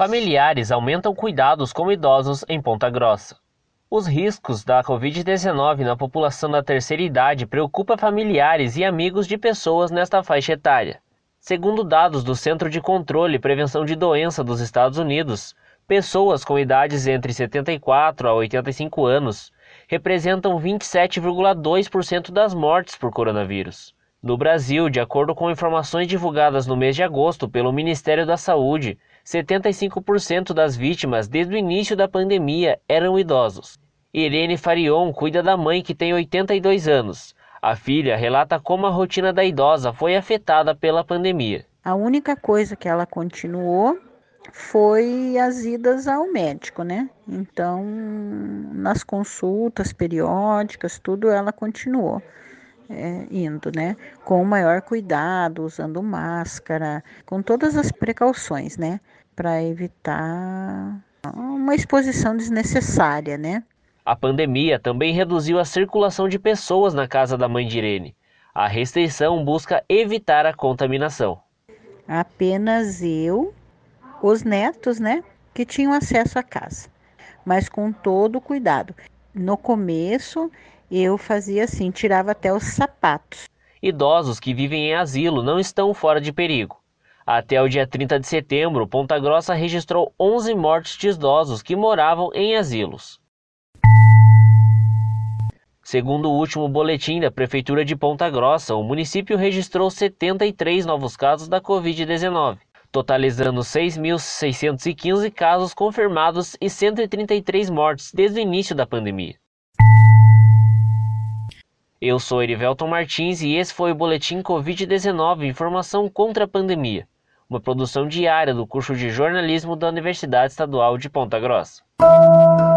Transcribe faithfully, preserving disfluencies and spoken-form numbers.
Familiares aumentam cuidados com idosos em Ponta Grossa. Os riscos da covid dezenove na população da terceira idade preocupa familiares e amigos de pessoas nesta faixa etária. Segundo dados do Centro de Controle e Prevenção de Doença dos Estados Unidos, pessoas com idades entre setenta e quatro a oitenta e cinco anos representam vinte e sete vírgula dois por cento das mortes por coronavírus. No Brasil, de acordo com informações divulgadas no mês de agosto pelo Ministério da Saúde, setenta e cinco por cento das vítimas desde o início da pandemia eram idosos. Irene Farion cuida da mãe que tem oitenta e dois anos. A filha relata como a rotina da idosa foi afetada pela pandemia. A única coisa que ela continuou foi as idas ao médico, né? Então, nas consultas periódicas, tudo ela continuou é, indo, né? Com o maior cuidado, usando máscara, com todas as precauções, né? Para evitar uma exposição desnecessária, né? A pandemia também reduziu a circulação de pessoas na casa da mãe de Irene. A restrição busca evitar a contaminação. Apenas eu, os netos, né, que tinham acesso à casa, mas com todo o cuidado. No começo, eu fazia assim, tirava até os sapatos. Idosos que vivem em asilo não estão fora de perigo. Até o dia trinta de setembro, Ponta Grossa registrou onze mortes de idosos que moravam em asilos. Segundo o último boletim da Prefeitura de Ponta Grossa, o município registrou setenta e três novos casos da covid dezenove, totalizando seis mil seiscentos e quinze casos confirmados e cento e trinta e três mortes desde o início da pandemia. Eu sou Erivelton Martins e esse foi o Boletim covid dezenove, informação contra a pandemia, uma produção diária do curso de jornalismo da Universidade Estadual de Ponta Grossa.